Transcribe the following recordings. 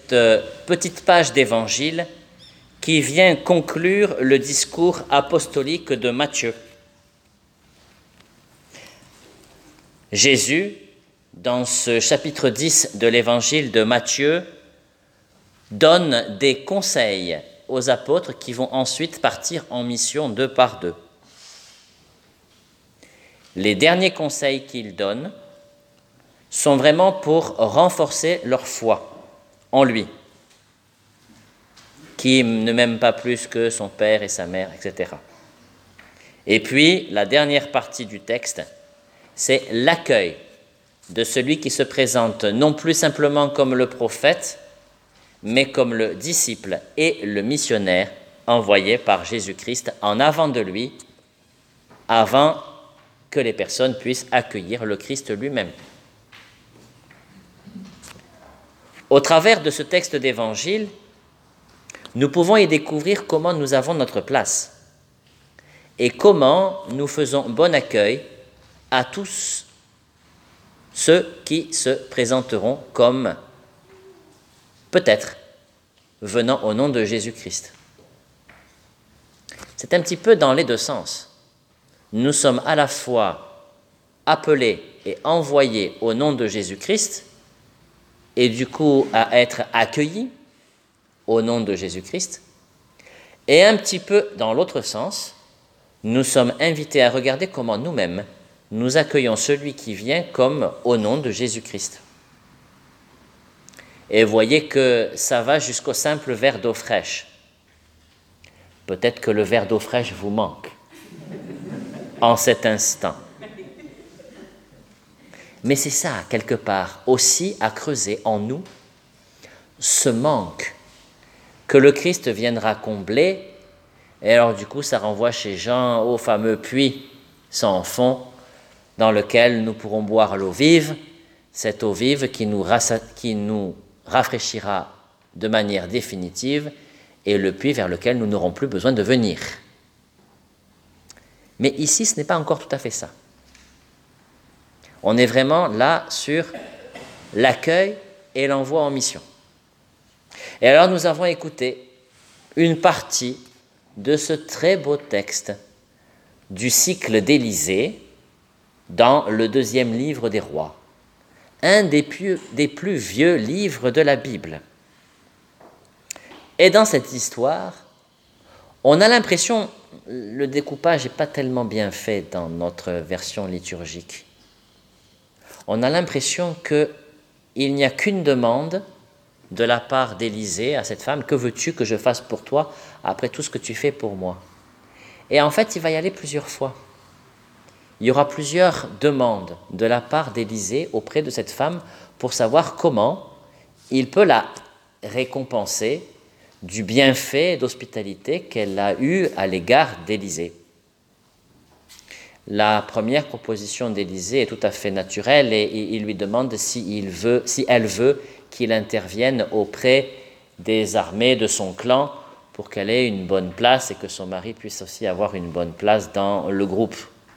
cette petite page d'évangile qui vient conclure le discours apostolique de Matthieu. Jésus, dans ce chapitre 10 de l'évangile de Matthieu, donne des conseils aux apôtres qui vont ensuite partir en mission deux par deux. Les derniers conseils qu'il donne sont vraiment pour renforcer leur foi en lui, qui ne m'aime pas plus que son père et sa mère, etc. Et puis, la dernière partie du texte, c'est l'accueil de celui qui se présente non plus simplement comme le prophète, mais comme le disciple et le missionnaire envoyé par Jésus-Christ en avant de lui, avant que les personnes puissent accueillir le Christ lui-même. Au travers de ce texte d'évangile, nous pouvons y découvrir comment nous avons notre place et comment nous faisons bon accueil à tous ceux qui se présenteront comme peut-être venant au nom de Jésus-Christ. C'est un petit peu dans les deux sens. Nous sommes à la fois appelés et envoyés au nom de Jésus-Christ et du coup à être accueillis au nom de Jésus-Christ, et un petit peu dans l'autre sens, nous sommes invités à regarder comment nous-mêmes nous accueillons celui qui vient comme au nom de Jésus-Christ. Et voyez que ça va jusqu'au simple verre d'eau fraîche. Peut-être que le verre d'eau fraîche vous manque en cet instant. Mais c'est ça, quelque part, aussi à creuser en nous, ce manque que le Christ viendra combler. Et alors du coup, ça renvoie chez Jean au fameux puits sans fond dans lequel nous pourrons boire l'eau vive, cette eau vive qui nous rafraîchira de manière définitive, et le puits vers lequel nous n'aurons plus besoin de venir. Mais ici, ce n'est pas encore tout à fait ça. On est vraiment là sur l'accueil et l'envoi en mission. Et alors nous avons écouté une partie de ce très beau texte du cycle d'Élisée dans le 2e livre des Rois, un des plus vieux livres de la Bible. Et dans cette histoire, on a l'impression, le découpage n'est pas tellement bien fait dans notre version liturgique. On a l'impression qu'il n'y a qu'une demande de la part d'Élisée à cette femme: que veux-tu que je fasse pour toi après tout ce que tu fais pour moi? Et en fait, il va y aller plusieurs fois. Il y aura plusieurs demandes de la part d'Élisée auprès de cette femme pour savoir comment il peut la récompenser du bienfait d'hospitalité qu'elle a eu à l'égard d'Élisée. La première proposition d'Élisée est tout à fait naturelle et il lui demande si elle veut qu'il intervienne auprès des armées de son clan pour qu'elle ait une bonne place et que son mari puisse aussi avoir une bonne place dans le groupe.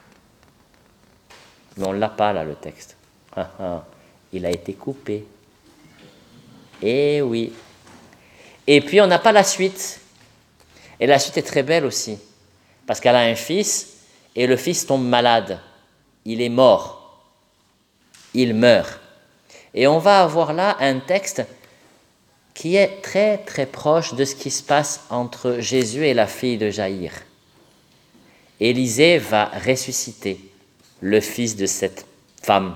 Mais on ne l'a pas là, le texte. Il a été coupé. Eh oui. Et puis on n'a pas la suite. Et la suite est très belle aussi, parce qu'elle a un fils, et le fils tombe malade. Il est mort. Il meurt. Et on va avoir là un texte qui est très très proche de ce qui se passe entre Jésus et la fille de Jaïr. Élisée va ressusciter le fils de cette femme.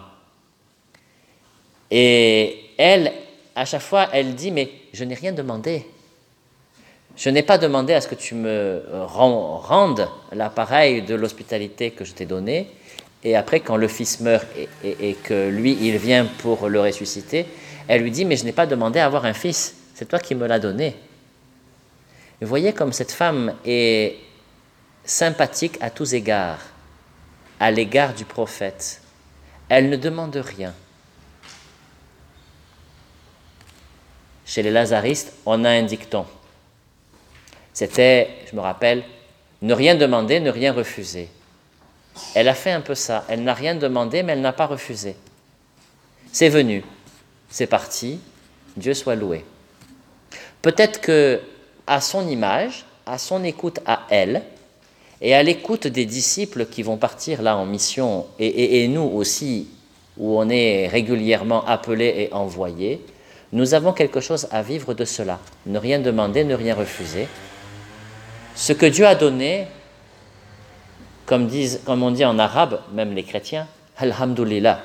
Et elle, à chaque fois, elle dit: mais je n'ai rien demandé. Je n'ai pas demandé à ce que tu me rendes l'appareil de l'hospitalité que je t'ai donné. Et après, quand le fils meurt et que lui, il vient pour le ressusciter, elle lui dit: mais je n'ai pas demandé à avoir un fils, c'est toi qui me l'as donné. Vous voyez comme cette femme est sympathique à tous égards, à l'égard du prophète. Elle ne demande rien. Chez les lazaristes, on a un dicton. C'était, je me rappelle, ne rien demander, ne rien refuser. Elle a fait un peu ça. Elle n'a rien demandé, mais elle n'a pas refusé. C'est venu, c'est parti, Dieu soit loué. Peut-être que à son image, à son écoute à elle, et à l'écoute des disciples qui vont partir là en mission, et nous aussi, où on est régulièrement appelés et envoyés, nous avons quelque chose à vivre de cela. Ne rien demander, ne rien refuser. Ce que Dieu a donné, comme on dit en arabe, même les chrétiens, alhamdulillah,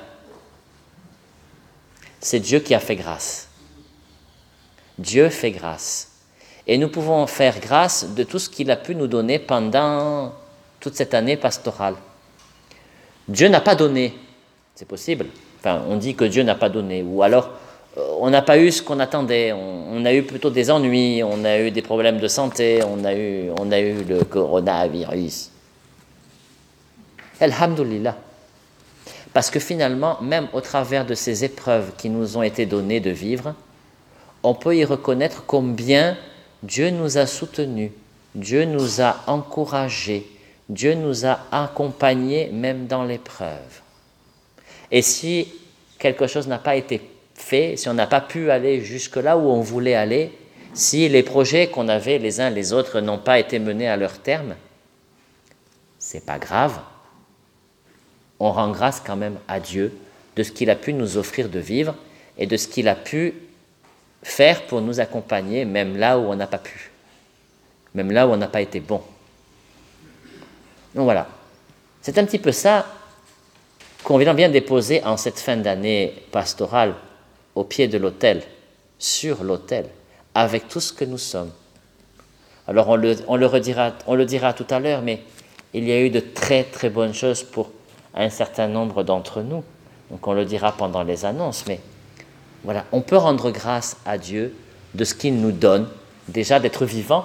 c'est Dieu qui a fait grâce. Dieu fait grâce. Et nous pouvons faire grâce de tout ce qu'il a pu nous donner pendant toute cette année pastorale. Dieu n'a pas donné, c'est possible. Enfin, on dit que Dieu n'a pas donné, ou alors on n'a pas eu ce qu'on attendait, on a eu plutôt des ennuis, on a eu des problèmes de santé, on a eu le coronavirus. Alhamdulillah. Parce que finalement, même au travers de ces épreuves qui nous ont été données de vivre, on peut y reconnaître combien Dieu nous a soutenus, Dieu nous a encouragés, Dieu nous a accompagnés même dans l'épreuve. Et si quelque chose n'a pas été fait, si on n'a pas pu aller jusque là où on voulait aller, si les projets qu'on avait les uns les autres n'ont pas été menés à leur terme, c'est pas grave. On rend grâce quand même à Dieu de ce qu'il a pu nous offrir de vivre et de ce qu'il a pu faire pour nous accompagner, même là où on n'a pas pu, même là où on n'a pas été bon. Donc voilà, c'est un petit peu ça qu'on vient déposer en cette fin d'année pastorale au pied de l'autel, sur l'autel, avec tout ce que nous sommes. Alors on le dira tout à l'heure, mais il y a eu de très très bonnes choses pour un certain nombre d'entre nous. Donc on le dira pendant les annonces, mais voilà, on peut rendre grâce à Dieu de ce qu'il nous donne, déjà d'être vivant.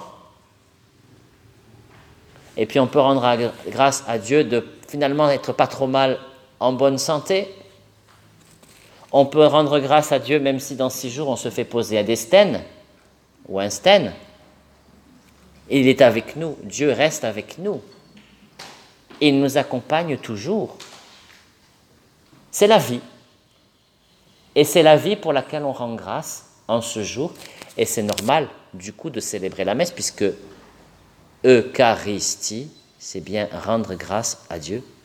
Et puis on peut rendre grâce à Dieu de finalement n'être pas trop mal en bonne santé. On peut rendre grâce à Dieu même si dans 6 jours on se fait poser à des stènes ou un stène. Il est avec nous, Dieu reste avec nous. Il nous accompagne toujours. C'est la vie. Et c'est la vie pour laquelle on rend grâce en ce jour. Et c'est normal, du coup, de célébrer la messe, puisque Eucharistie, c'est bien rendre grâce à Dieu